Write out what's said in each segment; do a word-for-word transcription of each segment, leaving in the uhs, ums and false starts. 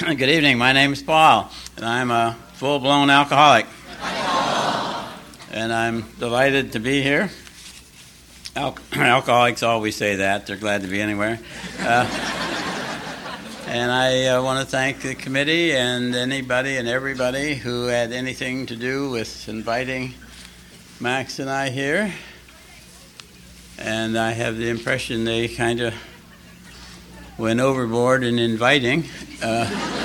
Good evening. My name is Paul, and I'm a full-blown alcoholic. And I'm delighted to be here. Al- alcoholics always say that. They're glad to be anywhere. Uh, and I uh, want to thank the committee and anybody and everybody who had anything to do with inviting Max and I here. And I have the impression they kind of went overboard in inviting. Uh,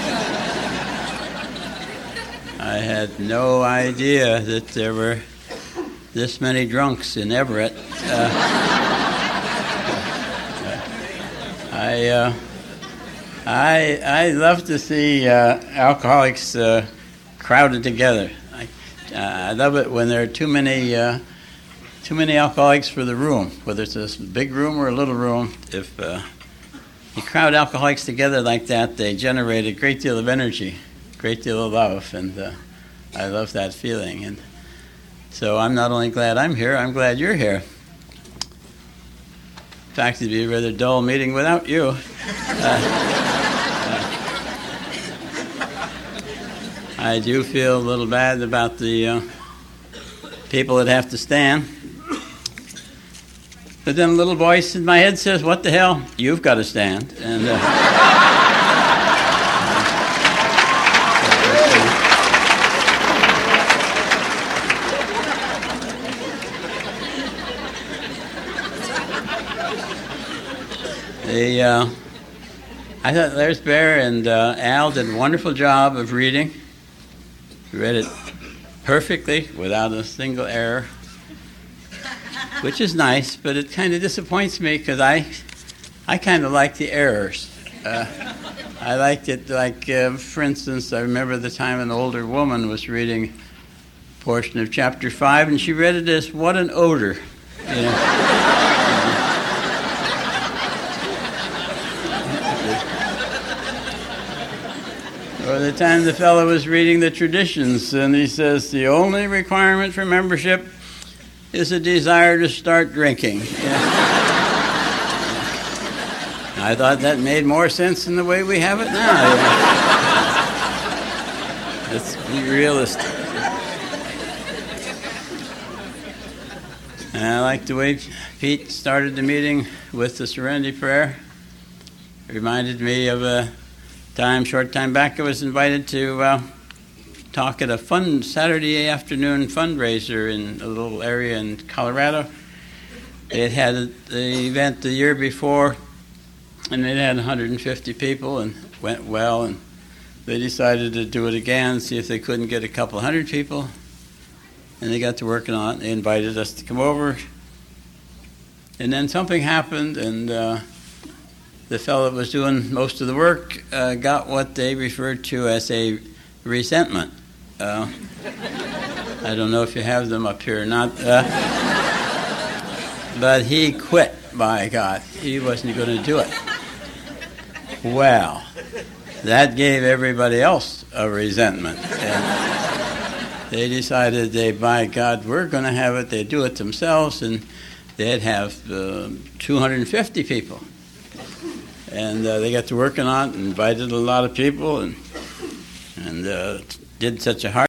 I had no idea that there were this many drunks in Everett. Uh, I, uh, I, I love to see uh, alcoholics uh, crowded together. I, uh, I love it when there are too many, uh, too many alcoholics for the room, whether it's a big room or a little room. If uh, you crowd alcoholics together like that, they generate a great deal of energy, a great deal of love, and uh, I love that feeling. And so I'm not only glad I'm here, I'm glad you're here. In fact, it'd be a rather dull meeting without you. Uh, uh, I do feel a little bad about the uh, people that have to stand. But then a little voice in my head says, what the hell? You've got to stand. And uh, the, uh, I thought Larry Bear and uh, Al did a wonderful job of reading. Read it perfectly without a single error, which is nice, but it kind of disappoints me because I, I kind of like the errors. Uh, I liked it, like, uh, for instance, I remember the time an older woman was reading a portion of chapter five, and she read it as, what an odor. You know? Or the time the fellow was reading the traditions, and he says, the only requirement for membership is a desire to start drinking. Yeah. I thought that made more sense than the way we have it now. Let's be realistic. And I like the way Pete started the meeting with the Serenity Prayer. It reminded me of a time, short time back, I was invited to uh, talk at a fun Saturday afternoon fundraiser in a little area in Colorado. They had had the event the year before, and it had one hundred fifty people, and went well, and they decided to do it again, see if they couldn't get a couple hundred people, and they got to working on it. They invited us to come over, and then something happened, and uh, the fellow that was doing most of the work uh, got what they referred to as a resentment. Uh, I don't know if you have them up here or not. Uh, but he quit, by God. He wasn't going to do it. Well, that gave everybody else a resentment. And they decided, they, by God, we're going to have it. They'd do it themselves, and they'd have uh, two hundred fifty people. And uh, they got to working on it and invited a lot of people, and and uh, did such a hard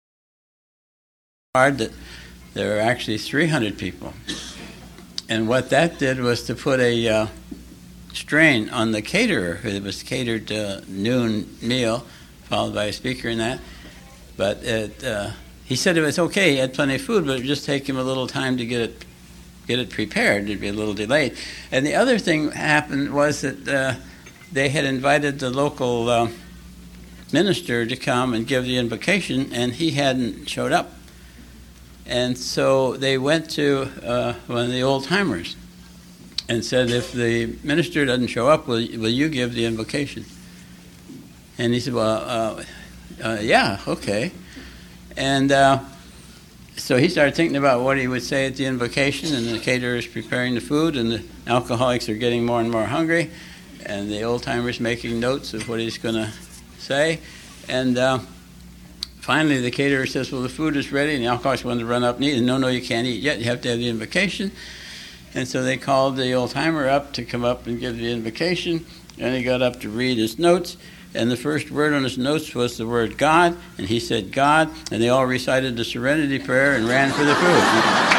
hard that there were actually three hundred people. And what that did was to put a uh, strain on the caterer. It was catered uh, noon meal, followed by a speaker and that. But it, uh, he said it was okay, he had plenty of food, but it would just take him a little time to get it get it prepared. It'd be a little delayed. And the other thing happened was that uh, they had invited the local uh, minister to come and give the invocation, and he hadn't showed up. And so they went to uh, one of the old-timers and said, if the minister doesn't show up, will, will you give the invocation? And he said, well, uh, uh, yeah, okay. And uh, so he started thinking about what he would say at the invocation, and the caterer is preparing the food, and the alcoholics are getting more and more hungry, and the old-timer's making notes of what he's going to say. And uh, finally the caterer says, well, the food is ready, and the alcoholics want to run up and eat. And no, no, you can't eat yet. You have to have the invocation. And so they called the old-timer up to come up and give the invocation, and he got up to read his notes. and the first word on his notes was the word God, and he said God, and they all recited the Serenity Prayer and ran for the food.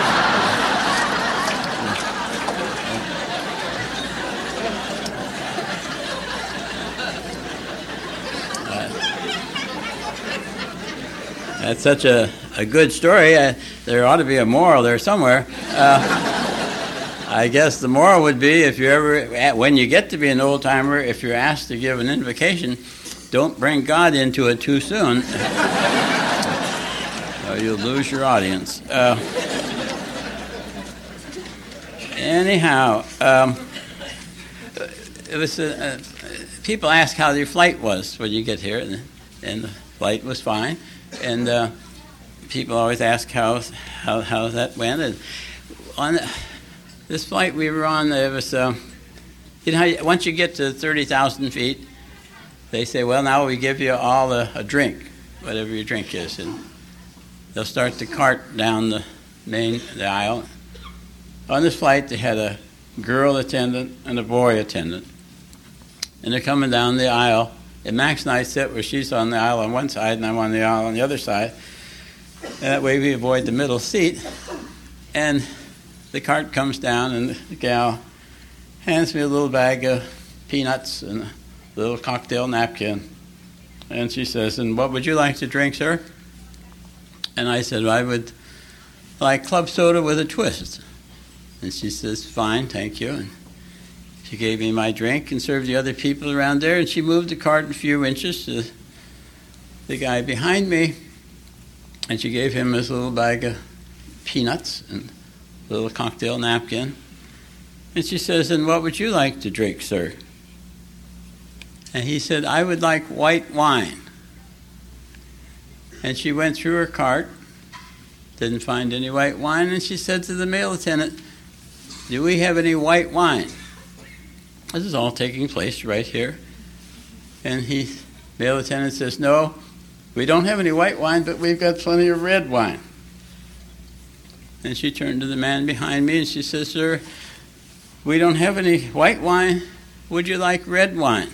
That's such a, a good story. Uh, there ought to be a moral there somewhere. Uh, I guess the moral would be, if you ever, when you get to be an old timer, if you're asked to give an invocation, don't bring God into it too soon, or you'll lose your audience. Uh, anyhow, um, it was uh, people ask how your flight was when you get here, and, and the flight was fine. And uh, people always ask how how how that went. And on this flight we were on, there was uh, you know how once you get to thirty thousand feet, they say, well, now we give you all a, a drink, whatever your drink is, and they'll start to cart down the main the aisle. On this flight, they had a girl attendant and a boy attendant, and they're coming down the aisle. And Max and I sit where she's on the aisle on one side and I'm on the aisle on the other side. And that way we avoid the middle seat. And the cart comes down and the gal hands me a little bag of peanuts and a little cocktail napkin. And she says, and what would you like to drink, sir? And I said, well, I would like club soda with a twist. And she says, fine, thank you. And she gave me my drink and served the other people around there, and she moved the cart a few inches to the guy behind me, and she gave him his little bag of peanuts and a little cocktail napkin. And she says, and what would you like to drink, sir? And he said, I would like white wine. And she went through her cart, didn't find any white wine, and she said to the male attendant, do we have any white wine? This is all taking place right here. And he, male attendant says, no, we don't have any white wine, but we've got plenty of red wine. And she turned to the man behind me and she says, sir, we don't have any white wine. Would you like red wine?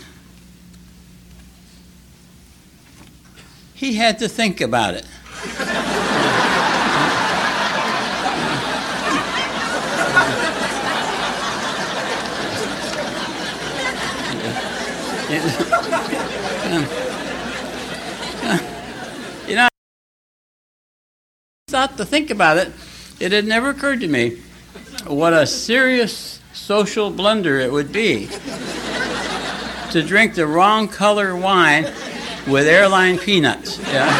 He had to think about it. You know, thought to think about it, it had never occurred to me what a serious social blunder it would be to drink the wrong color wine with airline peanuts. Yeah.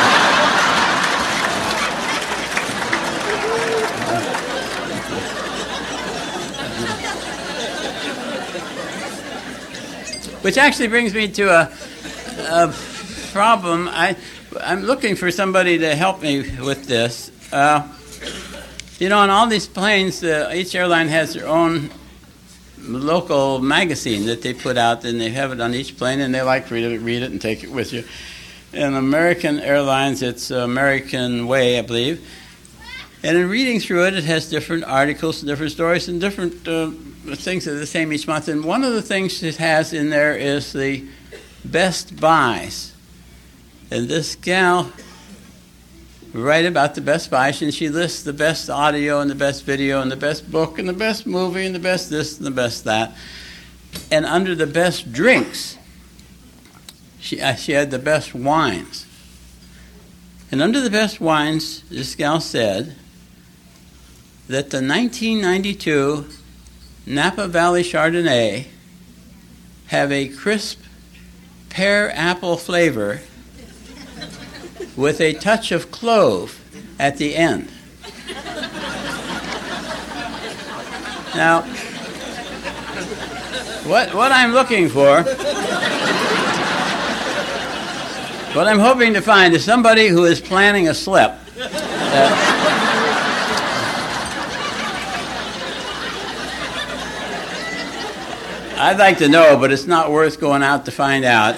Which actually brings me to a, a problem. I, I'm looking for somebody to help me with this. Uh, you know, on all these planes, uh, each airline has their own local magazine that they put out, and they have it on each plane, and they like for you to read it and take it with you. In American Airlines, it's American Way, I believe. And in reading through it, it has different articles and different stories and different uh, things that are the same each month. And one of the things it has in there is the best buys. And this gal write about the best buys, and she lists the best audio and the best video and the best book and the best movie and the best this and the best that. And under the best drinks, she, uh, she had the best wines. And under the best wines, this gal said that the nineteen ninety-two Napa Valley Chardonnay have a crisp pear apple flavor with a touch of clove at the end. Now, what what I'm looking for, what I'm hoping to find is somebody who is planning a slip. Uh, I'd like to know, but it's not worth going out to find out.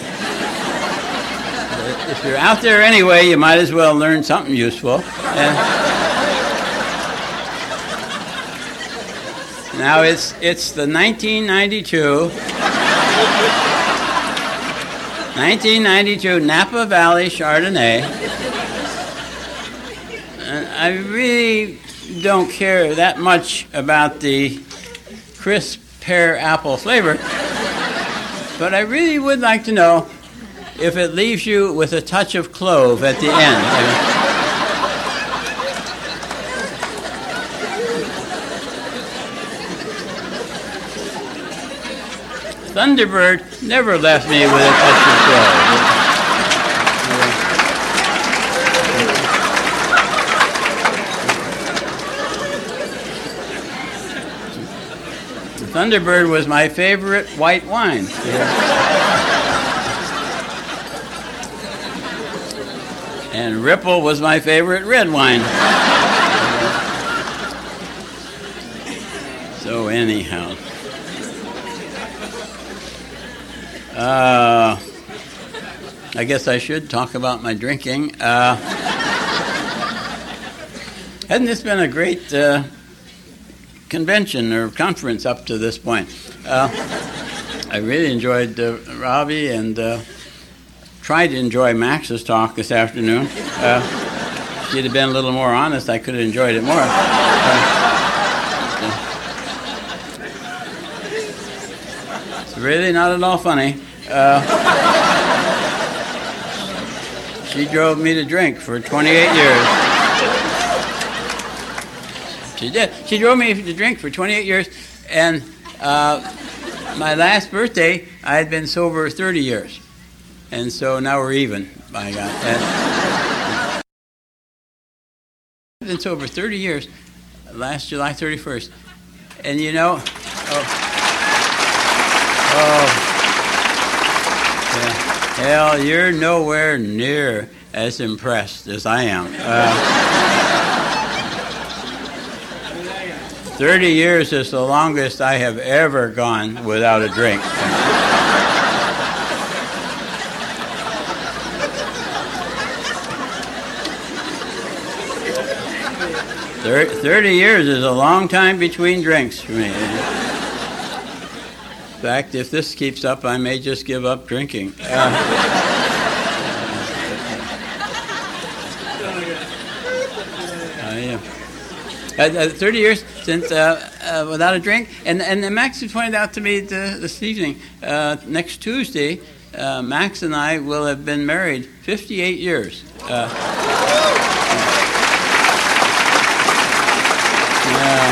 If you're out there anyway, you might as well learn something useful. And now it's it's the nineteen ninety-two nineteen ninety-two Napa Valley Chardonnay. And I really don't care that much about the crisp pear apple flavor, but I really would like to know if it leaves you with a touch of clove at the end. Thunderbird never left me with a touch of clove. Thunderbird was my favorite white wine. And Ripple was my favorite red wine. So anyhow. Uh, I guess I should talk about my drinking. Uh, hasn't this been a great uh, convention or conference up to this point? Uh, I really enjoyed uh, Robbie and uh, tried to enjoy Max's talk this afternoon. Uh, if she'd have been a little more honest, I could have enjoyed it more. Uh, it's really not at all funny. Uh, she drove me to drink for twenty-eight years. She did. She drove me to drink for twenty-eight years, and uh, my last birthday, I had been sober thirty years. And so now we're even, by God. And I've been sober thirty years, last July thirty-first. And you know, oh, oh yeah, hell, you're nowhere near as impressed as I am. Uh, thirty years is the longest I have ever gone without a drink. thirty years is a long time between drinks for me. In fact, if this keeps up, I may just give up drinking. Uh, uh, yeah. Uh, uh, thirty years since uh, uh, without a drink, and and Max pointed out to me th- this evening. Uh, next Tuesday, uh, Max and I will have been married fifty-eight years. Uh, uh,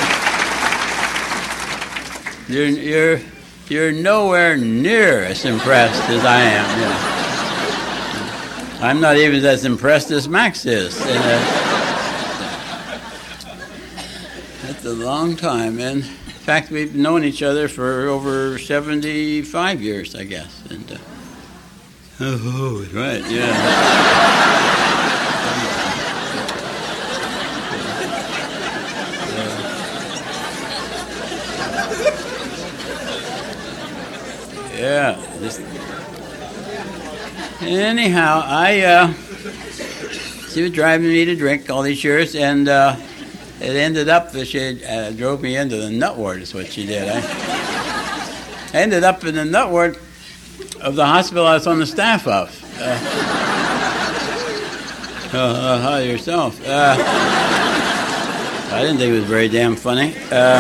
you're you're you're nowhere near as impressed as I am. You know. I'm not even as impressed as Max is. And, uh, That's a long time, and in fact, we've known each other for over seventy-five years, I guess. And uh, oh, right, yeah. uh, yeah. This, anyhow, I uh, she was driving me to drink all these years, and. Uh, It ended up that she uh, drove me into the nut ward, is what she did. I ended up in the nut ward of the hospital I was on the staff of. Uh, uh, how yourself? Uh, I didn't think it was very damn funny. Uh,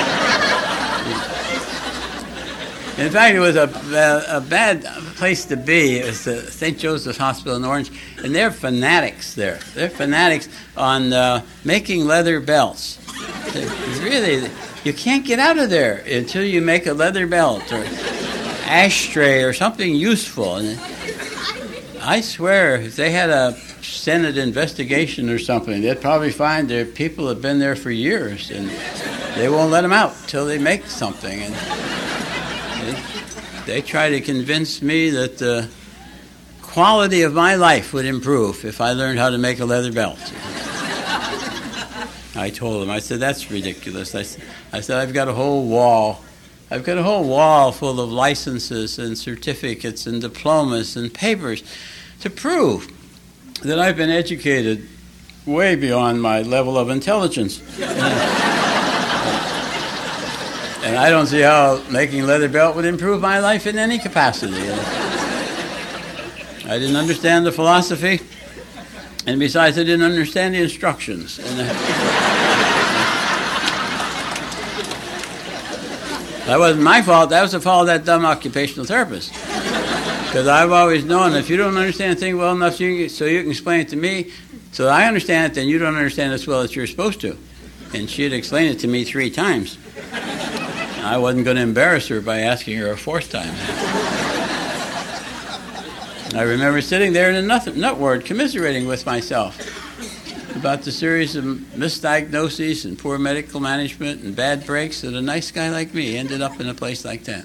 in fact, it was a, a, a bad place to be. It was the Saint Joseph's Hospital in Orange, and they're fanatics there. They're fanatics on uh, making leather belts. They're really, you can't get out of there until you make a leather belt or ashtray or something useful. And I swear, if they had a Senate investigation or something, they'd probably find their people have been there for years, and they won't let them out till they make something. And they, they try to convince me that the quality of my life would improve if I learned how to make a leather belt. I told them, I said, that's ridiculous. I, I said, I've got a whole wall. I've got a whole wall full of licenses and certificates and diplomas and papers to prove that I've been educated way beyond my level of intelligence. And I don't see how making a leather belt would improve my life in any capacity. I didn't understand the philosophy, and besides, I didn't understand the instructions. And uh, that wasn't my fault. That was the fault of that dumb occupational therapist. Because I've always known if you don't understand a thing well enough so you, can, so you can explain it to me, so that I understand it, then you don't understand it as well as you're supposed to. And she had explained it to me three times. I wasn't going to embarrass her by asking her a fourth time. I remember sitting there in a nut, nut ward commiserating with myself about the series of misdiagnoses and poor medical management and bad breaks that a nice guy like me ended up in a place like that.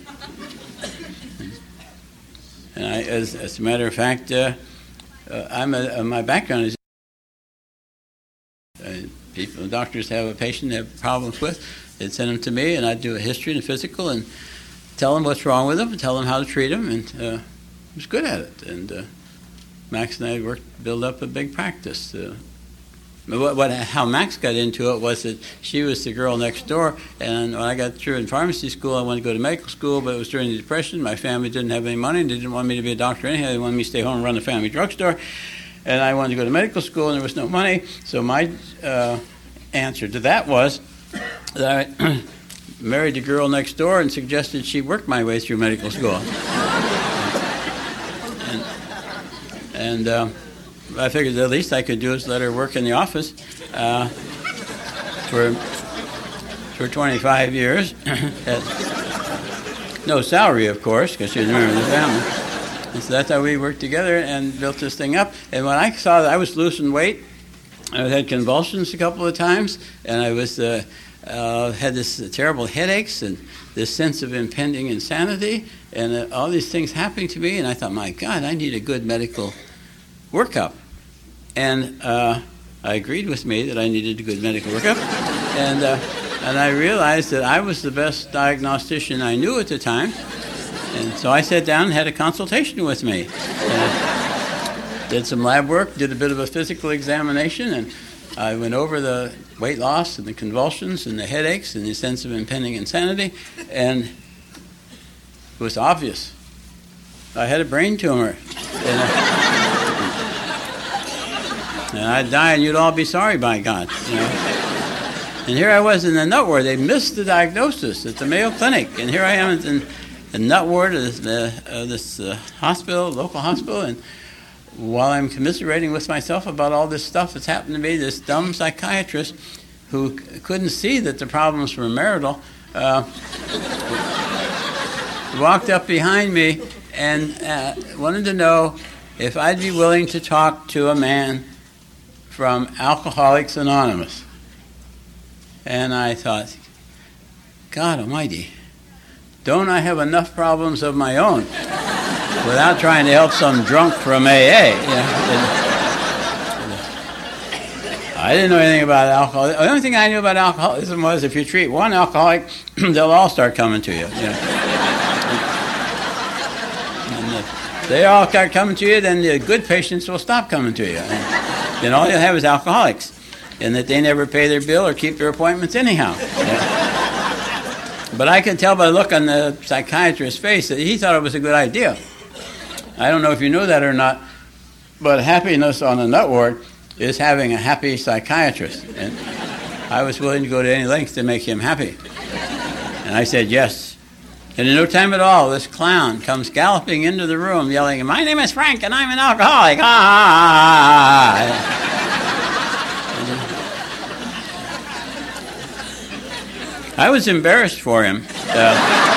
And I, as, as a matter of fact, uh, uh, I'm a, uh, my background is uh, people, doctors have a patient they have problems with, they'd send them to me, and I'd do a history and a physical and tell them what's wrong with them and tell them how to treat them, and uh, I was good at it. And uh, Max and I worked, build up a big practice. Uh, What, what, how Max got into it was that she was the girl next door, and when I got through in pharmacy school, I wanted to go to medical school, but it was during the Depression. My family didn't have any money, and they didn't want me to be a doctor anyhow. They wanted me to stay home and run the family drugstore, and I wanted to go to medical school, and there was no money. So my uh, answer to that was that I married the girl next door and suggested she work my way through medical school. and... and uh, I figured the least I could do is let her work in the office uh, for for twenty-five years. At no salary, of course, because she was a member of the family. And so that's how we worked together and built this thing up. And when I saw that I was losing weight, I had convulsions a couple of times, and I was uh, uh, had this uh, terrible headaches and this sense of impending insanity, and uh, all these things happening to me. And I thought, my God, I need a good medical workup. And uh, I agreed with me that I needed a good medical workup. And uh, and I realized that I was the best diagnostician I knew at the time. And so I sat down and had a consultation with me. And did some lab work, did a bit of a physical examination, and I went over the weight loss and the convulsions and the headaches and the sense of impending insanity, and it was obvious. I had a brain tumor. And, uh, And I'd die, and you'd all be sorry, by God. You know? And here I was in the nut ward. They missed the diagnosis at the Mayo Clinic, and here I am in the nut ward of this, uh, uh, this uh, hospital, local hospital, and while I'm commiserating with myself about all this stuff that's happened to me, this dumb psychiatrist who c- couldn't see that the problems were marital uh, walked up behind me and uh, wanted to know if I'd be willing to talk to a man from Alcoholics Anonymous. And I thought, God almighty, don't I have enough problems of my own without trying to help some drunk from A A? You know? I didn't know anything about alcohol. The only thing I knew about alcoholism was if you treat one alcoholic, they'll all start coming to you. you know? And if they all start coming to you, then the good patients will stop coming to you. And then all you'll have is alcoholics, and that they never pay their bill or keep their appointments anyhow. Yeah. But I could tell by the look on the psychiatrist's face that he thought it was a good idea. I don't know if you know that or not, but happiness on a nut ward is having a happy psychiatrist. And I was willing to go to any lengths to make him happy. And I said yes. And in no time at all, this clown comes galloping into the room yelling, "My name is Frank and I'm an alcoholic." Ah! I was embarrassed for him. Uh,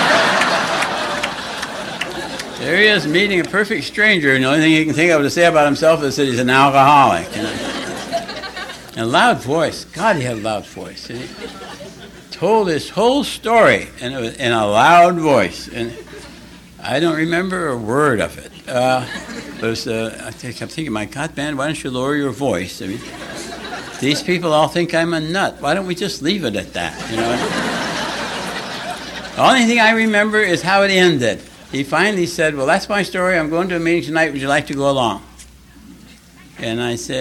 there he is meeting a perfect stranger, and the only thing he can think of to say about himself is that he's an alcoholic. You know? And a loud voice. God, he had a loud voice. And he told his whole story and it was in a loud voice. And I don't remember a word of it. Uh, it was, uh, I kept thinking, my God, man, why don't you lower your voice? I mean, these people all think I'm a nut. Why don't we just leave it at that? You know. The only thing I remember is how it ended. He finally said, "Well, that's my story. I'm going to a meeting tonight. Would you like to go along?" And I said,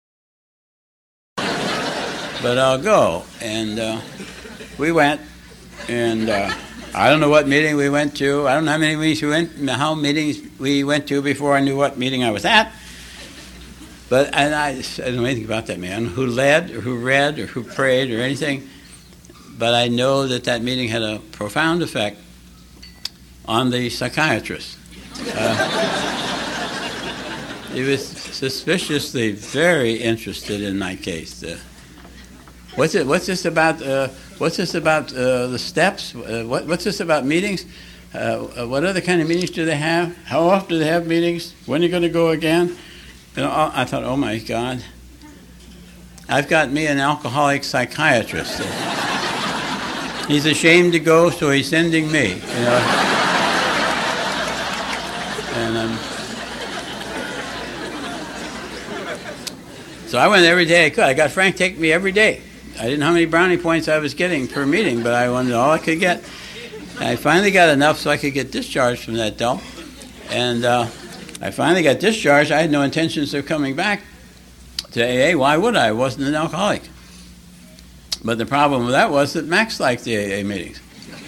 "But I'll go." And uh, we went. And uh, I don't know what meeting we went to. I don't know how many meetings we went, how meetings we went to before I knew what meeting I was at. But and I, I don't know anything about that man, who led or who read or who prayed or anything. But I know that that meeting had a profound effect on the psychiatrist. Uh, he was suspiciously very interested in my case. Uh, what's it? What's this about? Uh, what's this about uh, the steps? Uh, what, what's this about meetings? Uh, what other kind of meetings do they have? How often do they have meetings? When are you going to go again? You know, I thought, oh my God, I've got me an alcoholic psychiatrist. He's ashamed to go, so he's sending me. You know. And um, so I went every day I could. I got Frank take me every day. I didn't know how many brownie points I was getting per meeting, but I wanted all I could get. And I finally got enough so I could get discharged from that dump. And uh, I finally got discharged. I had no intentions of coming back to A A. Why would I? I wasn't an alcoholic. But the problem with that was that Max liked the A A meetings.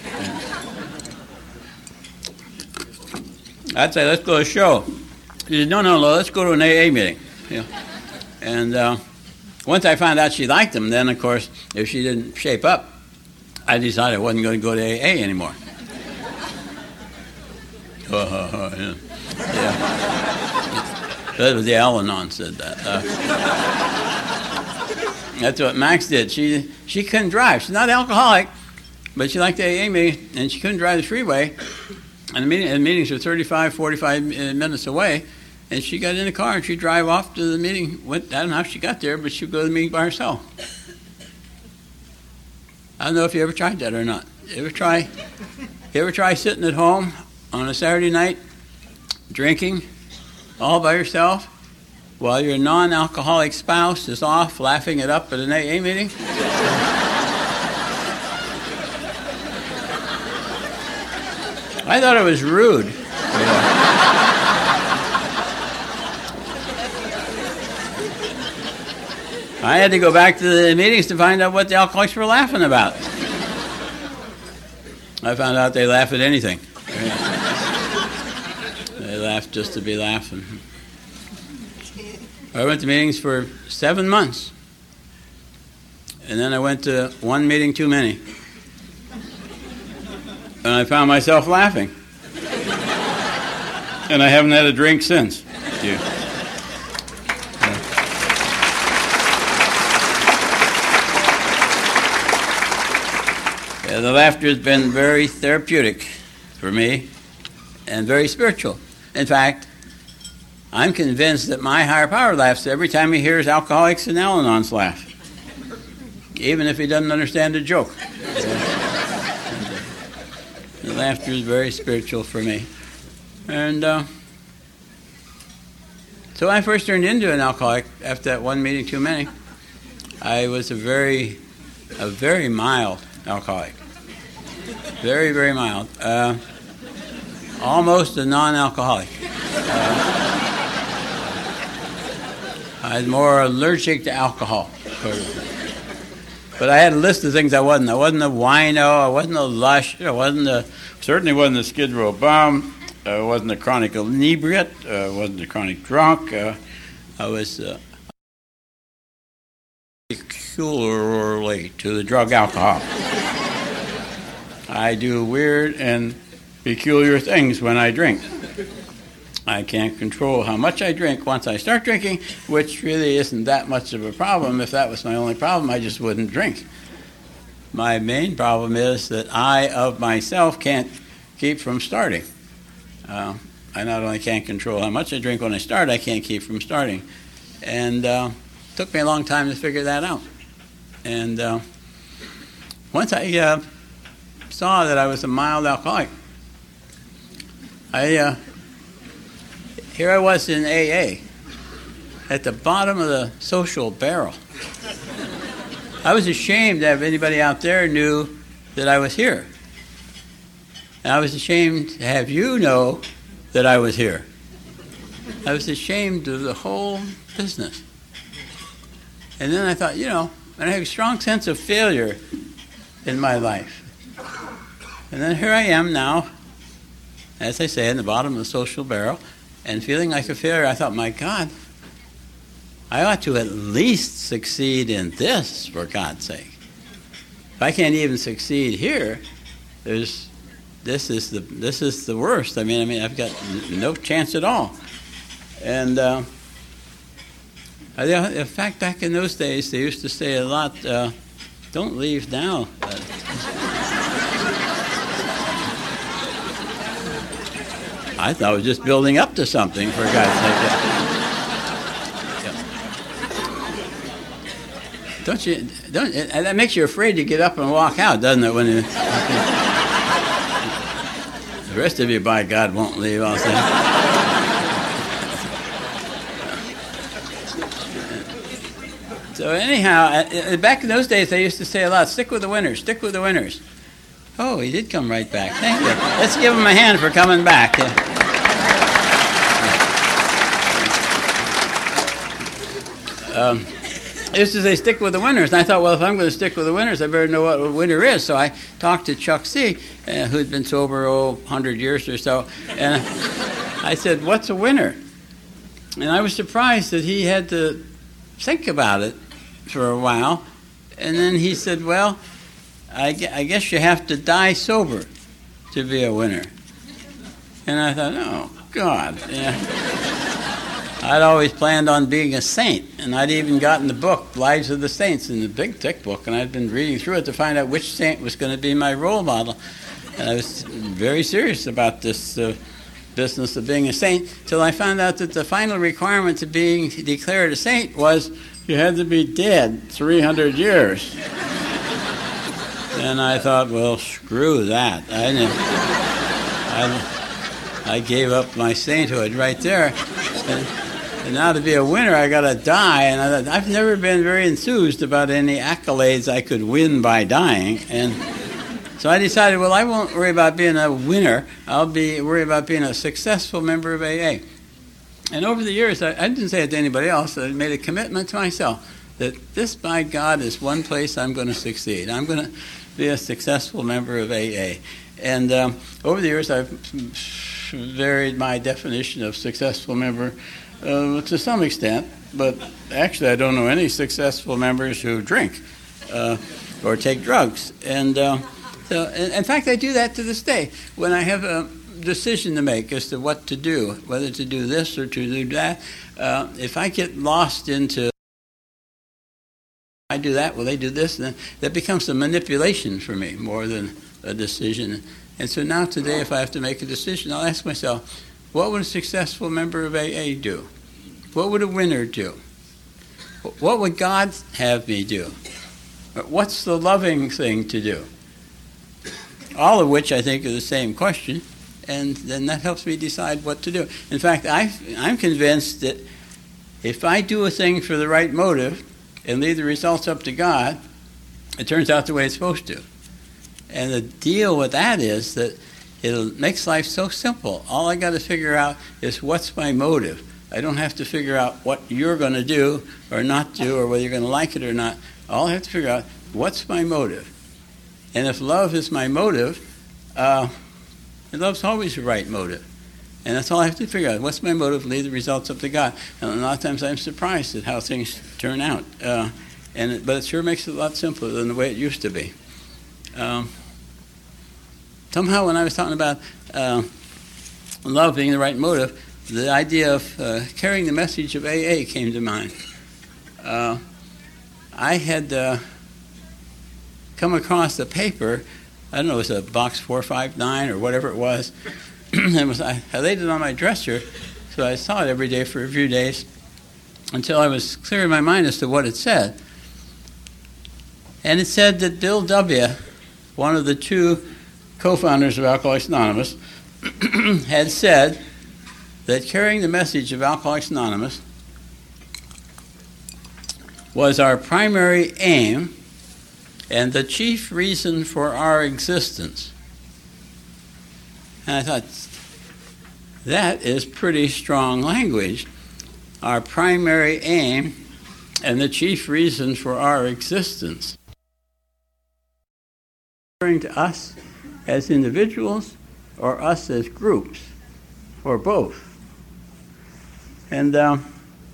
I'd say, let's go to a show. He said, no, no, no, let's go to an A A meeting. You know? And uh, once I found out she liked them, then, of course, if she didn't shape up, I decided I wasn't going to go to A A anymore. Uh, uh, yeah. Yeah. That was the Al-Anon said that. Uh, that's what Max did. She she couldn't drive. She's not alcoholic, but she liked the A A meeting, and she couldn't drive the freeway. And the, meeting, and the meetings were thirty-five, forty-five minutes away, and she got in the car and she'd drive off to the meeting. Went, I don't know how she got there, but she'd go to the meeting by herself. I don't know if you ever tried that or not. You ever try? You ever try sitting at home on a Saturday night, drinking, all by yourself, while your non-alcoholic spouse is off laughing it up at an A A meeting? I thought it was rude. I had to go back to the meetings to find out what the alcoholics were laughing about. I found out they laugh at anything. They laugh just to be laughing. I went to meetings for seven months. And then I went to one meeting too many. And I found myself laughing. And I haven't had a drink since. Yeah. Yeah, the laughter has been very therapeutic for me and very spiritual. In fact, I'm convinced that my higher power laughs every time he hears alcoholics and Al-Anons laugh, even if he doesn't understand the joke. The laughter is very spiritual for me. And uh, so when I first turned into an alcoholic after that one meeting too many, I was a very, a very mild alcoholic. Very, very mild. Uh, almost a non-alcoholic. Uh, I was more allergic to alcohol. But I had a list of things I wasn't. I wasn't a wino. I wasn't a lush. I wasn't a, certainly wasn't a Skid Row bum. I wasn't a chronic inebriate. I wasn't a chronic drunk. Uh, I was uh, peculiarly to the drug alcohol. I do weird and peculiar things when I drink. I can't control how much I drink once I start drinking, which really isn't that much of a problem. If that was my only problem, I just wouldn't drink. My main problem is that I, of myself, can't keep from starting. Uh, I not only can't control how much I drink when I start, I can't keep from starting. And uh, it took me a long time to figure that out. And uh, once I uh, saw that I was a mild alcoholic, I... Uh, Here I was in A A, at the bottom of the social barrel. I was ashamed that if anybody out there knew that I was here. And I was ashamed to have you know that I was here. I was ashamed of the whole business. And then I thought, you know, and I have a strong sense of failure in my life. And then here I am now, as I say, in the bottom of the social barrel, and feeling like a failure. I thought, my God, I ought to at least succeed in this, for God's sake. If I can't even succeed here, there's this is the this is the worst. I mean, I mean, I've got no chance at all. And uh, in fact, back in those days, they used to say a lot, uh, "Don't leave now." Uh, I thought I was just building up to something, for God's sake. Don't you? Don't that makes you afraid to get up and walk out, doesn't it? When you, the rest of you, by God, won't leave. I'll say. So anyhow, back in those days, they used to say a lot: "Stick with the winners. Stick with the winners." Oh, he did come right back. Thank you. Let's give him a hand for coming back. Um, I used to say, stick with the winners. And I thought, well, if I'm going to stick with the winners, I better know what a winner is. So I talked to Chuck C., uh, who'd been sober, oh, one hundred years or so. And I said, what's a winner? And I was surprised that he had to think about it for a while. And then he said, well, I, I guess you have to die sober to be a winner. And I thought, oh, God. Yeah. I'd always planned on being a saint, and I'd even gotten the book, Lives of the Saints, in the big, thick book, and I'd been reading through it to find out which saint was going to be my role model. And I was very serious about this uh, business of being a saint, till I found out that the final requirement to being declared a saint was you had to be dead three hundred years. And I thought, well, screw that. I, didn't, I, I gave up my sainthood right there. And, And now to be a winner, I got to die. And I thought, I've never been very enthused about any accolades I could win by dying. And so I decided, well, I won't worry about being a winner. I'll be worry about being a successful member of A A. And over the years, I, I didn't say it to anybody else. I made a commitment to myself that this, by God, is one place I'm going to succeed. I'm going to be a successful member of A A. And um, over the years, I've varied my definition of successful member Uh, to some extent, but actually I don't know any successful members who drink uh, or take drugs. And uh, so, in fact, I do that to this day. When I have a decision to make as to what to do, whether to do this or to do that, uh, if I get lost into I do that, well, they do this, then that becomes a manipulation for me more than a decision. And so now today, if I have to make a decision, I'll ask myself, what would a successful member of A A do? What would a winner do? What would God have me do? What's the loving thing to do? All of which I think are the same question, and then that helps me decide what to do. In fact, I've, I'm convinced that if I do a thing for the right motive and leave the results up to God, it turns out the way it's supposed to. And the deal with that is that it makes life so simple. All I got to figure out is what's my motive. I don't have to figure out what you're going to do or not do or whether you're going to like it or not. All I have to figure out, what's my motive? And if love is my motive, uh, love's always the right motive. And that's all I have to figure out. What's my motive? Leave the results up to God. And a lot of times I'm surprised at how things turn out. Uh, and it, but it sure makes it a lot simpler than the way it used to be. Um, Somehow when I was talking about uh, love being the right motive, the idea of uh, carrying the message of A A came to mind. Uh, I had uh, come across a paper, I don't know, it was a box four five nine or whatever it was, and it was, I, I laid it on my dresser, so I saw it every day for a few days until I was clear in my mind as to what it said. And it said that Bill W., one of the two co-founders of Alcoholics Anonymous, had said that carrying the message of Alcoholics Anonymous was our primary aim and the chief reason for our existence. And I thought, that is pretty strong language. Our primary aim and the chief reason for our existence. Referring to us as individuals or us as groups, or both. And um,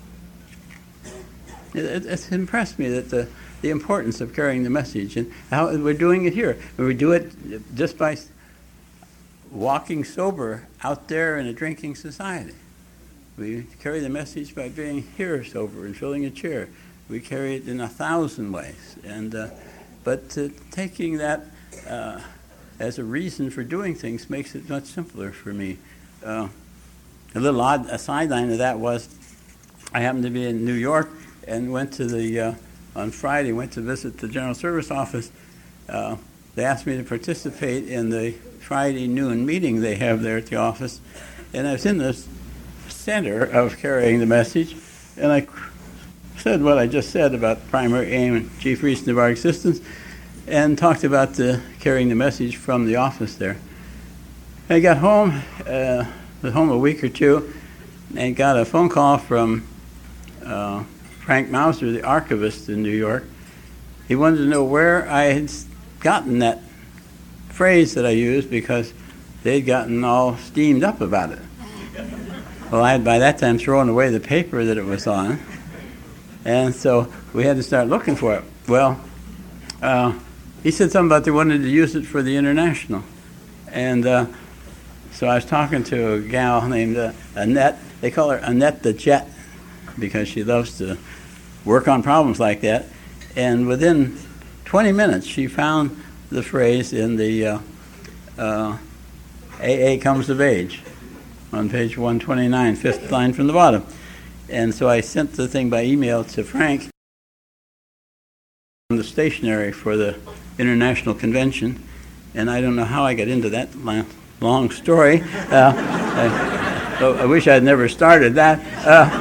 it, it's impressed me that the, the importance of carrying the message and how we're doing it here. We do it just by walking sober out there in a drinking society. We carry the message by being here sober and filling a chair. We carry it in a thousand ways. And uh, but uh, taking that uh, as a reason for doing things makes it much simpler for me. Uh, a little odd a sideline of that was I happened to be in New York and went to the uh, on Friday went to visit the General Service Office. Uh, they asked me to participate in the Friday noon meeting they have there at the office, and I was in the center of carrying the message, and I said what I just said about the primary aim and chief reason of our existence, and talked about the carrying the message from the office there. I got home, uh, was home a week or two, and got a phone call from uh, Frank Mauser, the archivist in New York. He wanted to know where I had gotten that phrase that I used because they'd gotten all steamed up about it. Well, I had by that time thrown away the paper that it was on, and so we had to start looking for it. Well, uh, he said something about they wanted to use it for the International, and uh, so I was talking to a gal named uh, Annette. They call her Annette the Jet because she loves to work on problems like that, and within twenty minutes she found the phrase in the uh, uh, A A Comes of Age on page one twenty-nine, fifth line from the bottom. And so I sent the thing by email to Frank on the stationery for the International Convention, and I don't know how I got into that long story. Uh, I, I wish I'd never started that. Uh,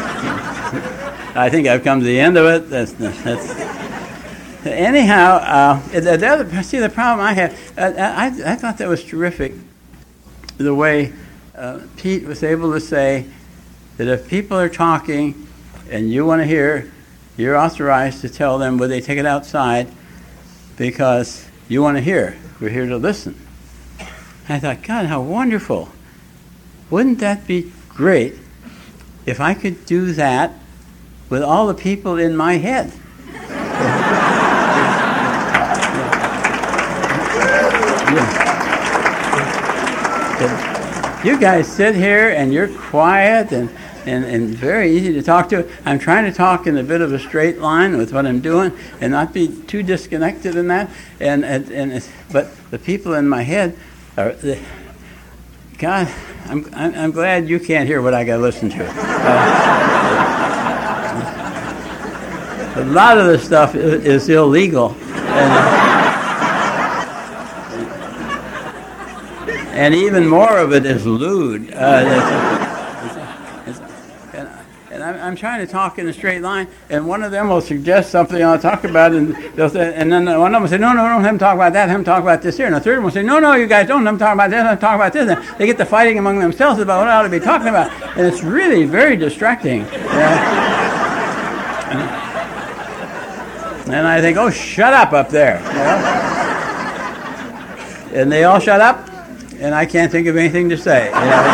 I think I've come to the end of it. That's, that's anyhow. Uh, the other, see, the problem I had, uh, I, I thought that was terrific, the way Uh, Pete was able to say that if people are talking and you want to hear, you're authorized to tell them whether they take it outside because you want to hear. We're here to listen. I thought, God, how wonderful. Wouldn't that be great if I could do that with all the people in my head? Yeah. Yeah. You guys sit here and you're quiet and, and, and very easy to talk to. I'm trying to talk in a bit of a straight line with what I'm doing and not be too disconnected in that. And and, and it's, but the people in my head are, the, God, I'm I'm glad you can't hear what I got to listen to. Uh, a lot of the stuff is, is illegal. And, And even more of it is lewd. Uh, it's, it's, it's, and and I'm, I'm trying to talk in a straight line, and one of them will suggest something I'll talk about, and they'll say, and then one of them will say, no, no, don't have them talk about that, have them talk about this here. And the third one will say, no, no, you guys don't have them talk about that, have them talk about this. And they get to fighting among themselves about what I ought to be talking about. And it's really very distracting. Yeah. And I think, oh, shut up up there. You know? And they all shut up. And I can't think of anything to say. You know?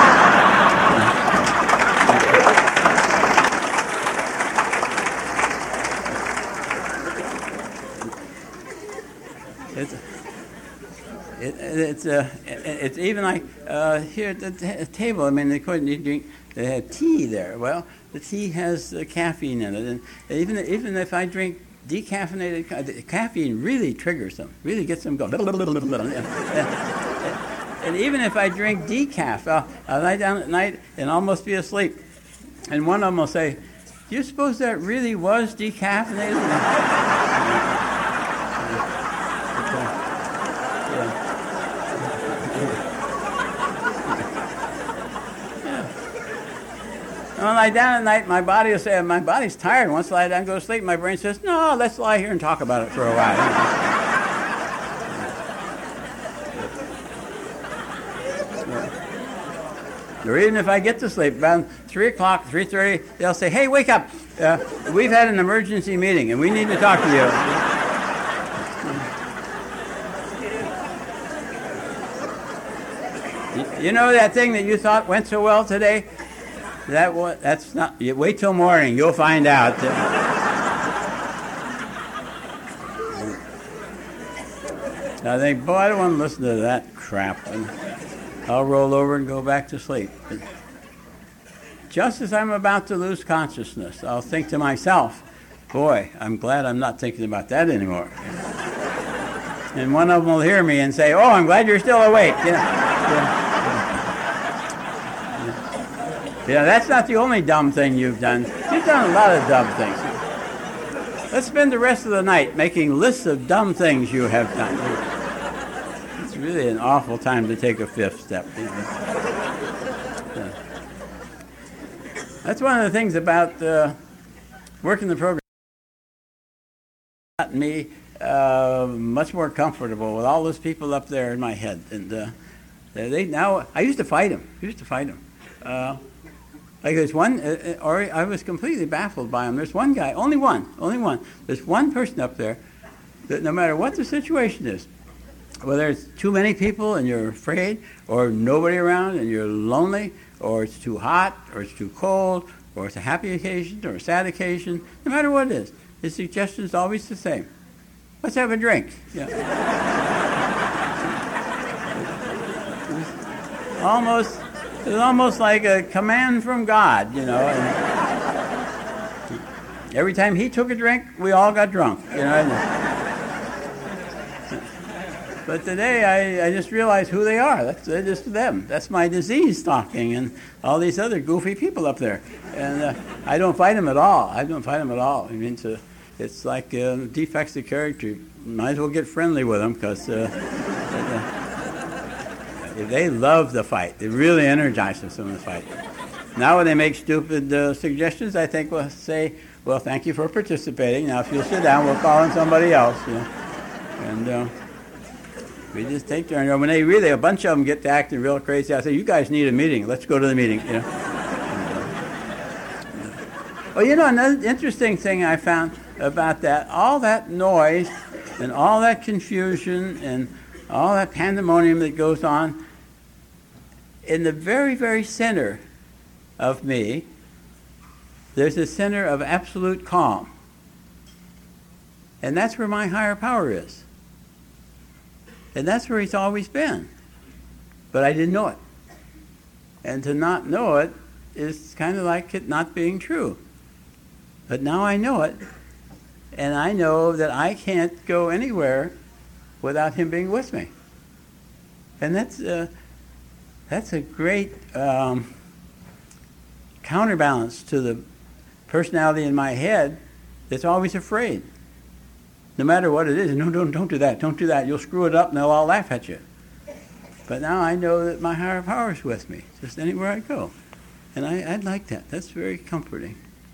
it's it, it's uh, it's even like uh, here at the t- table. I mean, they couldn't drink. They had tea there. Well, the tea has uh, caffeine in it, and even even if I drink decaffeinated, caffeine really triggers them. Really gets them going. And even if I drink decaf, I'll, I'll lie down at night and almost be asleep. And one of them will say, do you suppose that really was decaffeinated? When I lie down at night, my body will say, my body's tired. Once I lie down and go to sleep, my brain says, no, let's lie here and talk about it for a while. Or even if I get to sleep, around three o'clock, three thirty, they'll say, hey, wake up. Uh, we've had an emergency meeting, and we need to talk to you. You, you know that thing that you thought went so well today? That wa- that's not. You wait till morning. You'll find out. I think, boy, I don't want to listen to that crap. And I'll roll over and go back to sleep. But just as I'm about to lose consciousness, I'll think to myself, boy, I'm glad I'm not thinking about that anymore. And one of them will hear me and say, oh, I'm glad you're still awake. You know, yeah, yeah. Yeah, that's not the only dumb thing you've done. You've done a lot of dumb things. Let's spend the rest of the night making lists of dumb things you have done. It's really an awful time to take a fifth step. That's one of the things about uh, working the program. Got me uh, much more comfortable with all those people up there in my head, and uh, they now. I used to fight them. I used to fight them. Uh, like there's one, uh, or I was completely baffled by them. There's one guy, only one, only one. There's one person up there that no matter what the situation is, whether it's too many people and you're afraid, or nobody around and you're lonely, or it's too hot, or it's too cold, or it's a happy occasion, or a sad occasion, no matter what it is, his suggestion is always the same. Let's have a drink. Yeah. It's almost, it's almost like a command from God, you know. And every time he took a drink, we all got drunk, you know. But today, I, I just realize who they are. That's they're just them. That's my disease talking, and all these other goofy people up there. And uh, I don't fight them at all. I don't fight them at all. I mean, to, it's like uh, defects of character. Might as well get friendly with them, because uh, uh, they love the fight. They really energize us in the fight. Now when they make stupid uh, suggestions, I think we'll say, well, thank you for participating. Now if you'll sit down, we'll call on somebody else. You know? And uh, we just take turns. When they really, a bunch of them get to acting real crazy, I say, you guys need a meeting. Let's go to the meeting. You know? Well, you know, another interesting thing I found about that, all that noise and all that confusion and all that pandemonium that goes on, in the very, very center of me, there's a center of absolute calm. And that's where my higher power is. And that's where he's always been. But I didn't know it. And to not know it is kind of like it not being true. But now I know it. And I know that I can't go anywhere without him being with me. And that's, uh, that's a great um, counterbalance to the personality in my head that's always afraid. No matter what it is, no, don't, don't do that, don't do that. You'll screw it up and they'll all laugh at you. But now I know that my higher power is with me, just anywhere I go. And I, I'd like that. That's very comforting.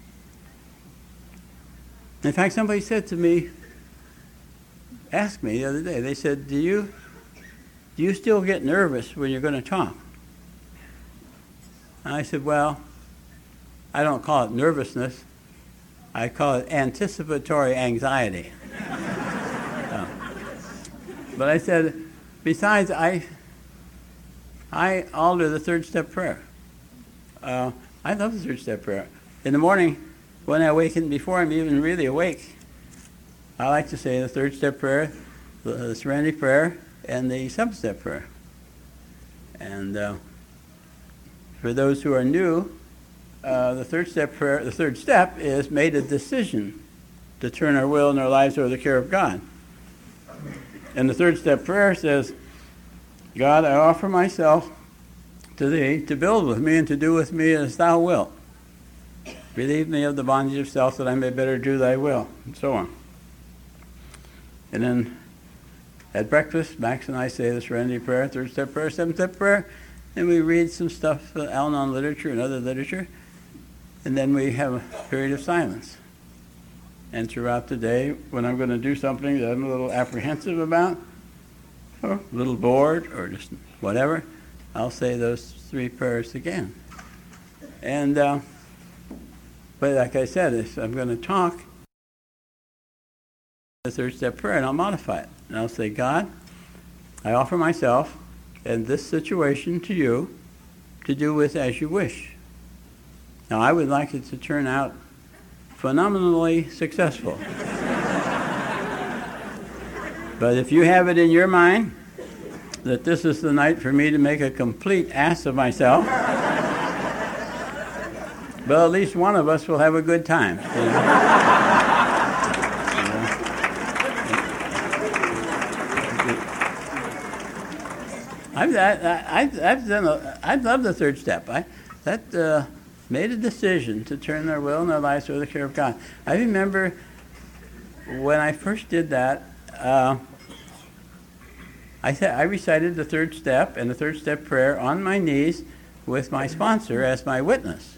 In fact, somebody said to me, asked me the other day, they said, do you, do you still get nervous when you're going to talk? And I said, well, I don't call it nervousness. I call it anticipatory anxiety. uh, but I said, besides, I I alter the third step prayer. Uh, I love the third step prayer. In the morning, when I awaken, before I'm even really awake, I like to say the third step prayer, the, the serenity prayer, and the seventh step prayer. And uh, for those who are new, Uh, the third step prayer, the third step is made a decision to turn our will and our lives over to the care of God. And the third step prayer says, God, I offer myself to thee to build with me and to do with me as thou wilt. Relieve me of the bondage of self that I may better do thy will, and so on. And then at breakfast, Max and I say the serenity prayer, third step prayer, seventh step prayer, and we read some stuff, uh, Al-Anon literature and other literature. And then we have a period of silence. And throughout the day, when I'm going to do something that I'm a little apprehensive about, or a little bored, or just whatever, I'll say those three prayers again. And, uh, but like I said, if I'm going to talk, the third step prayer, and I'll modify it. And I'll say, God, I offer myself and this situation to you to do with as you wish. Now, I would like it to turn out phenomenally successful. But if you have it in your mind that this is the night for me to make a complete ass of myself, well, at least one of us will have a good time. You know? I've, I, I've, I've done a, I love the third step. I that uh, made a decision to turn their will and their lives over to the care of God. I remember when I first did that, uh, I said I recited the third step and the third step prayer on my knees with my sponsor as my witness.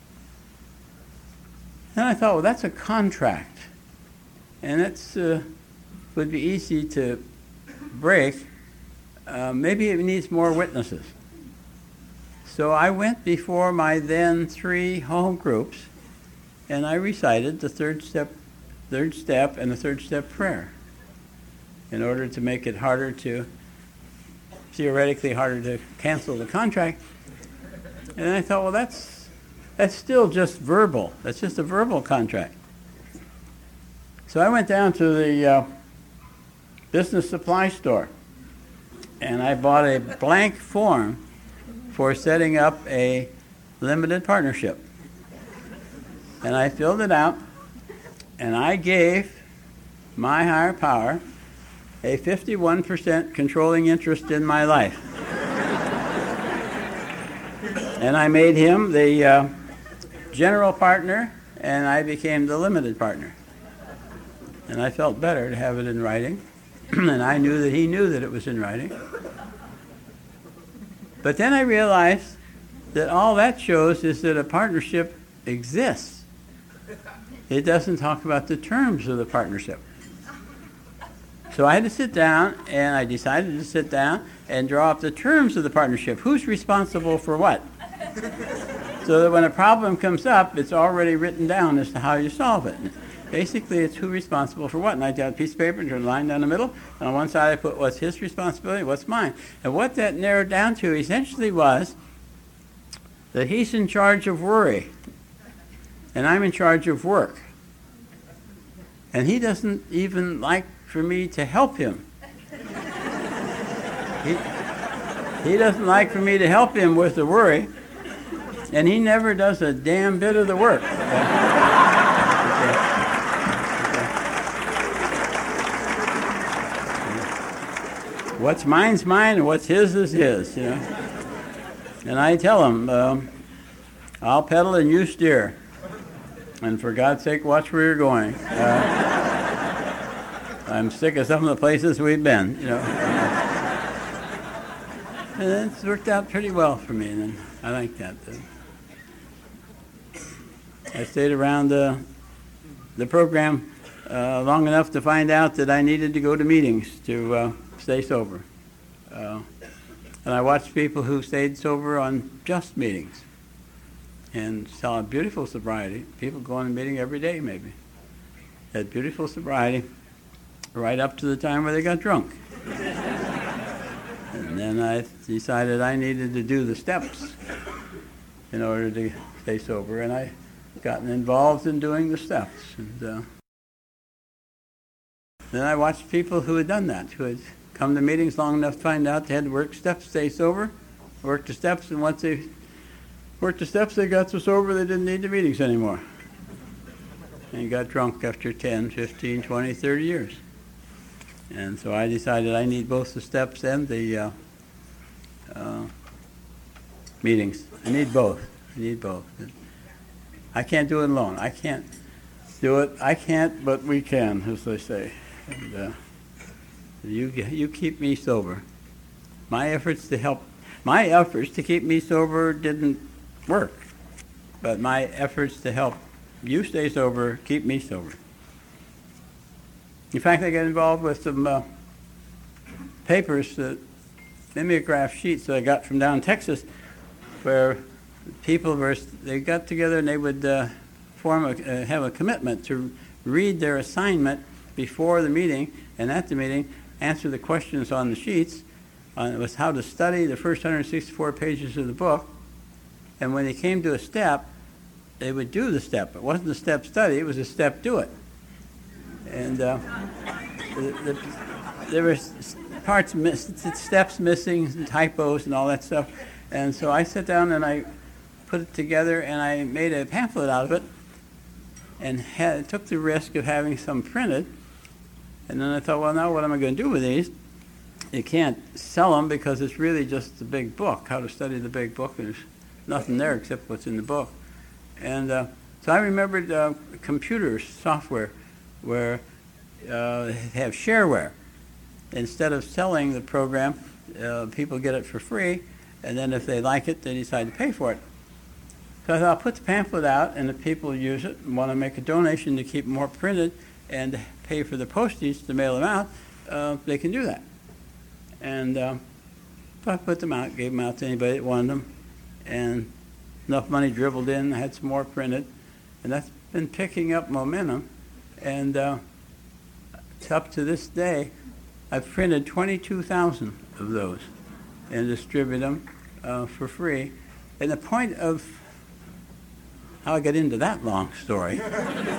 And I thought, well, that's a contract, and it's uh, would be easy to break. Uh, maybe it needs more witnesses. So I went before my then three home groups, and I recited the third step, third step, and the third step prayer, in order to make it harder to, theoretically harder to cancel the contract. And I thought, well, that's that's still just verbal. That's just a verbal contract. So I went down to the uh, business supply store, and I bought a blank form for setting up a limited partnership. And I filled it out, and I gave my higher power a fifty-one percent controlling interest in my life. And I made him the uh, general partner, and I became the limited partner. And I felt better to have it in writing, and I knew that he knew that it was in writing. But then I realized that all that shows is that a partnership exists. It doesn't talk about the terms of the partnership. So I had to sit down, and I decided to sit down and draw up the terms of the partnership. Who's responsible for what? So that when a problem comes up, it's already written down as to how you solve it. Basically, it's who's responsible for what. And I got a piece of paper and drew a line down the middle. And on one side, I put what's his responsibility, what's mine. And what that narrowed down to essentially was that he's in charge of worry, and I'm in charge of work. And he doesn't even like for me to help him. He, he doesn't like for me to help him with the worry, and he never does a damn bit of the work. What's mine's mine, and what's his is his, you know. And I tell him, um, I'll pedal and you steer. And for God's sake, watch where you're going. Uh, I'm sick of some of the places we've been, you know. And it's worked out pretty well for me, and I like that. I stayed around the, the program uh, long enough to find out that I needed to go to meetings to uh, stay sober. Uh, and I watched people who stayed sober on just meetings and saw a beautiful sobriety. People go on a meeting every day, maybe. Had beautiful sobriety right up to the time where they got drunk. And then I decided I needed to do the steps in order to stay sober, and I gotten involved in doing the steps. And uh, then I watched people who had done that, who had come to meetings long enough to find out they had to work steps, stay sober, work the steps, and once they worked the steps, they got so sober they didn't need the meetings anymore. And got drunk after ten, fifteen, twenty, thirty years. And so I decided I need both the steps and the uh, uh, meetings. I need both. I need both. I can't do it alone. I can't do it. I can't, but we can, as they say. And, uh, you you keep me sober. My efforts to help, my efforts to keep me sober didn't work, but my efforts to help you stay sober keep me sober. In fact, I got involved with some uh, papers, uh, mimeograph sheets that I got from down in Texas, where people were, they got together and they would uh, form a, uh, have a commitment to read their assignment before the meeting, and at the meeting answer the questions on the sheets on, it was how to study the first one hundred sixty-four pages of the book. And when they came to a step, they would do the step. It wasn't a step study, it was a step do it. And uh, the, the, there were parts, miss, steps missing, and typos and all that stuff. And so I sat down and I put it together and I made a pamphlet out of it and had, took the risk of having some printed. And then I thought, well, now what am I going to do with these? You can't sell them because it's really just the big book, how to study the big book. There's nothing there except what's in the book. And uh, so I remembered uh, computers, software, where uh, they have shareware. Instead of selling the program, uh, people get it for free, and then if they like it, they decide to pay for it. So I thought, I'll put the pamphlet out, and if people use it and want to make a donation to keep more printed and pay for the postage to mail them out, uh, they can do that. And uh, so I put them out, gave them out to anybody that wanted them, and enough money dribbled in, I had some more printed, and that's been picking up momentum. And uh, up to this day, I've printed twenty-two thousand of those and distribute them uh, for free. And the point of how I got into that long story, there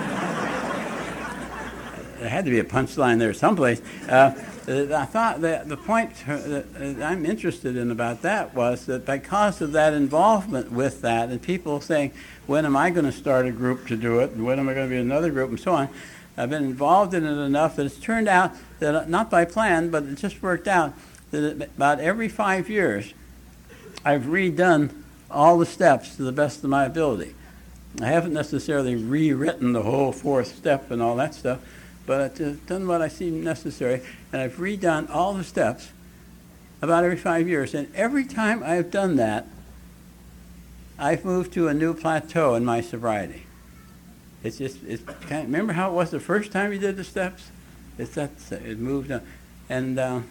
had to be a punchline there someplace. Uh, I thought that the point that I'm interested in about that was that because of that involvement with that and people saying, when am I going to start a group to do it and when am I going to be another group and so on, I've been involved in it enough that it's turned out that, not by plan, but it just worked out, that about every five years I've redone all the steps to the best of my ability. I haven't necessarily rewritten the whole fourth step and all that stuff, but I've done what I see necessary, and I've redone all the steps about every five years. And every time I've done that, I've moved to a new plateau in my sobriety. It's just, it's kind of, remember how it was the first time you did the steps? It's that, it moved on. And uh,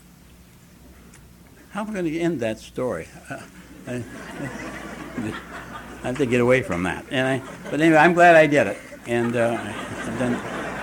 how am I going to end that story? Uh, I, I, I have to get away from that. And I, but anyway, I'm glad I did it. And uh, then,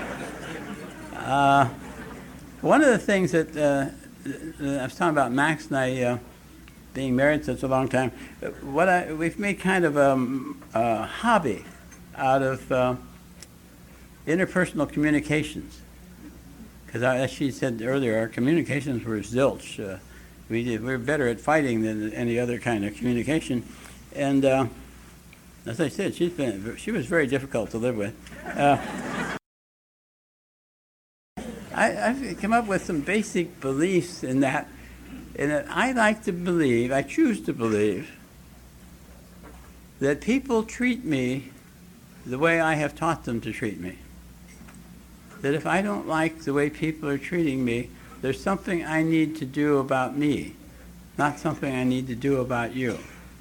uh, one of the things that uh, I was talking about Max and I uh, being married such a long time, what I, we've made kind of a, a hobby out of uh, interpersonal communications. Because as she said earlier, our communications were zilch. Uh, we did, we were better at fighting than any other kind of communication. And uh, as I said, she's been, she was very difficult to live with. Uh, I, I've come up with some basic beliefs in that, in that I like to believe, I choose to believe, that people treat me the way I have taught them to treat me. That if I don't like the way people are treating me, there's something I need to do about me, not something I need to do about you.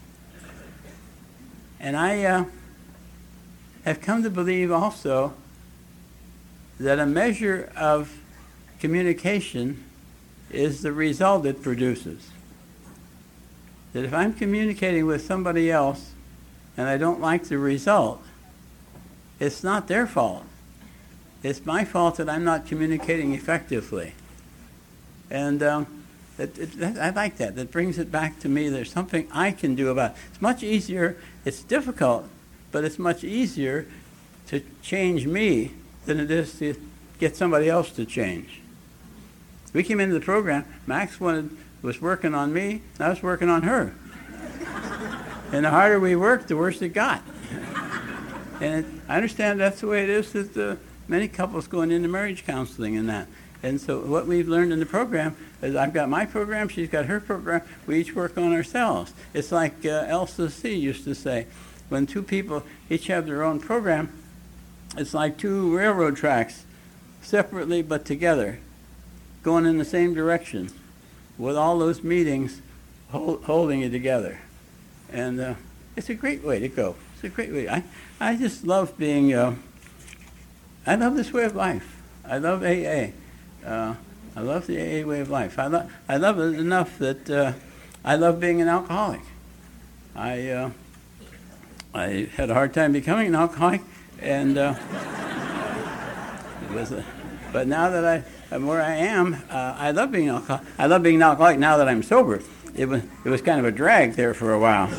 And I uh, have come to believe also that a measure of communication is the result it produces. That if I'm communicating with somebody else and I don't like the result, it's not their fault. It's my fault that I'm not communicating effectively. And um, it, it, that, I like that. That brings it back to me. There's something I can do about it. It's much easier. It's difficult, but it's much easier to change me than it is to get somebody else to change. We came into the program, Max wanted, was working on me, and I was working on her. And the harder we worked, the worse it got. And it, I understand that's the way it is with uh, many couples going into marriage counseling and that. And so what we've learned in the program is I've got my program, she's got her program, we each work on ourselves. It's like uh, Elsa C. used to say, when two people each have their own program, it's like two railroad tracks, separately but together, going in the same direction, with all those meetings hold, holding it together. And uh, it's a great way to go. It's a great way. I, I just love being, uh, I love this way of life. I love A A. Uh, I love the A A way of life. I, lo- I love it enough that uh, I love being an alcoholic. I, uh, I had a hard time becoming an alcoholic, and uh, it was a, but now that I and where I am, uh, I love being alcoholic. I love being an alcoholic now that I'm sober. It was it was kind of a drag there for a while.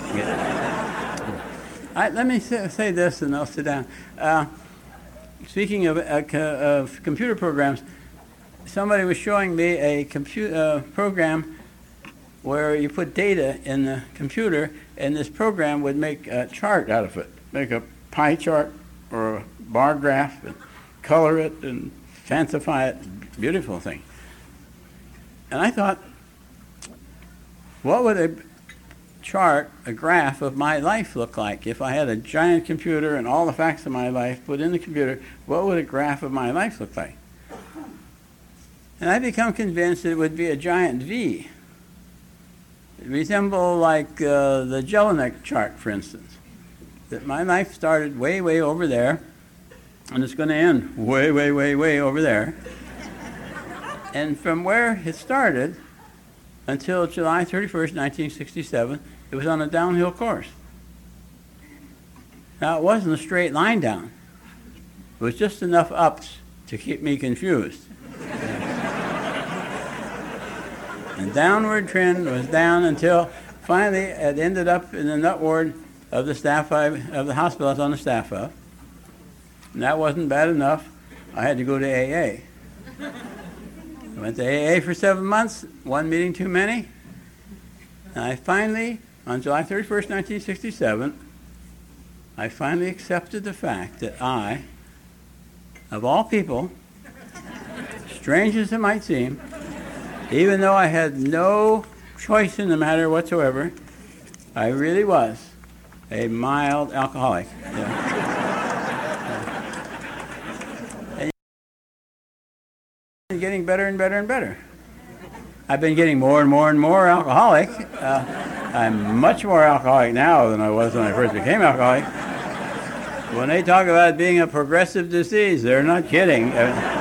I, let me say, say this, and I'll sit down. Uh, speaking of, uh, co- of computer programs, somebody was showing me a computer uh, program where you put data in the computer, and this program would make a chart out of it, make a pie chart or a bar graph, and color it and fancify it. Beautiful thing. And I thought, what would a chart, a graph of my life look like if I had a giant computer and all the facts of my life put in the computer? What would a graph of my life look like? And I become convinced it would be a giant V. It resemble like uh, the Jelinek chart, for instance. That my life started way, way over there, and it's going to end way, way, way, way over there. And from where it started until July thirty-first, nineteen sixty-seven, it was on a downhill course. Now, it wasn't a straight line down. It was just enough ups to keep me confused. The downward trend was down until finally it ended up in the nut ward of the staff I, of the hospital I was on the staff of. And that wasn't bad enough. I had to go to A A. I went to A A for seven months, one meeting too many. And I finally, on July thirty-first, nineteen sixty-seven, I finally accepted the fact that I, of all people, strange as it might seem, even though I had no choice in the matter whatsoever, I really was a mild alcoholic. Yeah. And getting better and better and better. I've been getting more and more and more alcoholic. Uh, I'm much more alcoholic now than I was when I first became alcoholic. When they talk about it being a progressive disease, they're not kidding. Uh,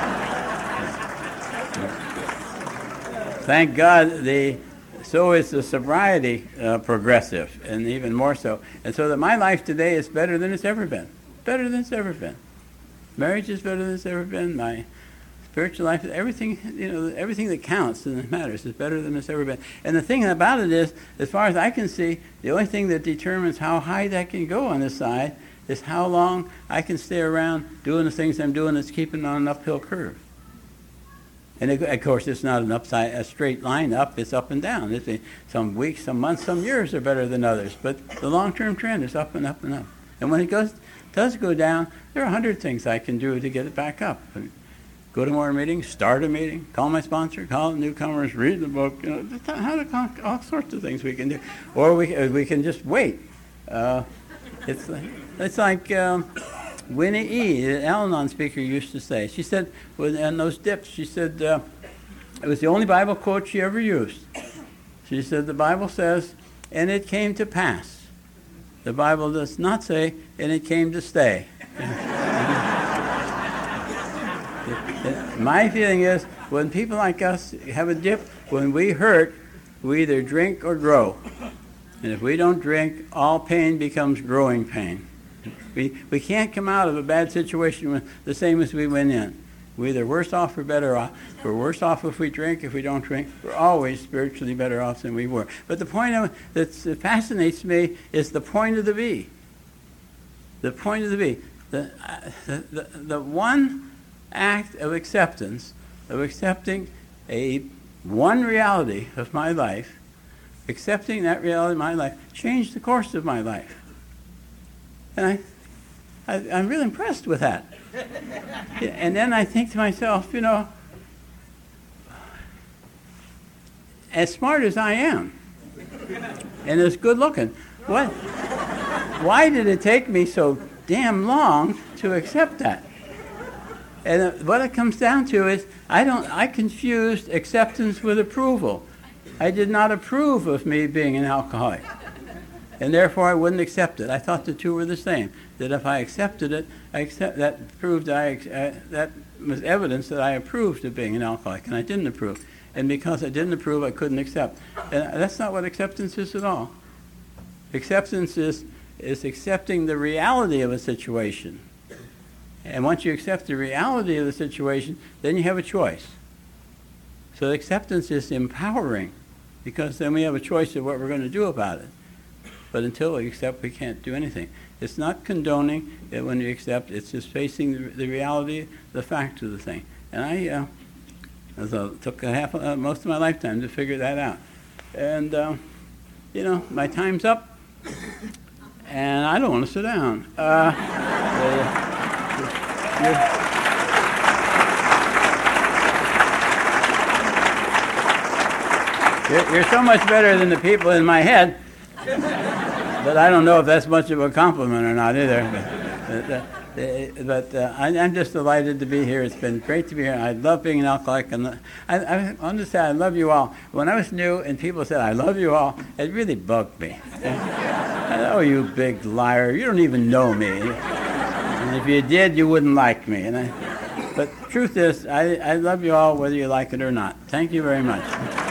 Thank God, the so is the sobriety uh, progressive, and even more so. And so that my life today is better than it's ever been. Better than it's ever been. Marriage is better than it's ever been. My spiritual life, everything, you know, everything that counts and that matters is better than it's ever been. And the thing about it is, as far as I can see, the only thing that determines how high that can go on this side is how long I can stay around doing the things I'm doing that's keeping on an uphill curve. And it, of course, it's not an upside, a straight line up. It's up and down. It's a, some weeks, some months, some years are better than others. But the long-term trend is up and up and up. And when it goes, does go down, there are a hundred things I can do to get it back up. Go to more meetings, start a meeting, call my sponsor, call the newcomers, read the book. You know, how to, all sorts of things we can do, or we we can just wait. Uh, it's like, it's like. Um, Winnie E., the Al-Anon speaker, used to say. She said, in those dips, she said, uh, it was the only Bible quote she ever used. She said, the Bible says, and it came to pass. The Bible does not say, and it came to stay. My feeling is, when people like us have a dip, when we hurt, we either drink or grow. And if we don't drink, all pain becomes growing pain. We, we can't come out of a bad situation the same as we went in. We're either worse off or better off. We're worse off if we drink. If we don't drink, we're always spiritually better off than we were. But the point of, that fascinates me is the point of the V. The point of the V. The, uh, the, the, the one act of acceptance, of accepting a one reality of my life, accepting that reality of my life, changed the course of my life. And I, I, I'm really impressed with that. And then I think to myself, you know, as smart as I am, and as good looking, what? Why did it take me so damn long to accept that? And what it comes down to is, I don't. I confused acceptance with approval. I did not approve of me being an alcoholic. And therefore I wouldn't accept it. I thought the two were the same. That if I accepted it, I accept, that proved that I, uh, that was evidence that I approved of being an alcoholic, and I didn't approve. And because I didn't approve, I couldn't accept. And that's not what acceptance is at all. Acceptance is is accepting the reality of a situation And once you accept the reality of the situation, then you have a choice. So acceptance is empowering, because then we have a choice of what we're going to do about it. But until we accept, we can't do anything. It's not condoning it when you accept. It's just facing the, the reality, the fact of the thing. And I uh, as a, took a half, uh, most of my lifetime to figure that out. And, uh, you know, my time's up, and I don't want to sit down. Uh, uh, you're, you're so much better than the people in my head, but I don't know if that's much of a compliment or not either. But, uh, but uh, I, I'm just delighted to be here. It's been great to be here. I love being an alcoholic. And I, I understand, I love you all. When I was new and people said, I love you all, it really bugged me. Oh, you big liar. You don't even know me. And if you did, you wouldn't like me. And I, but the truth is, I, I love you all whether you like it or not. Thank you very much.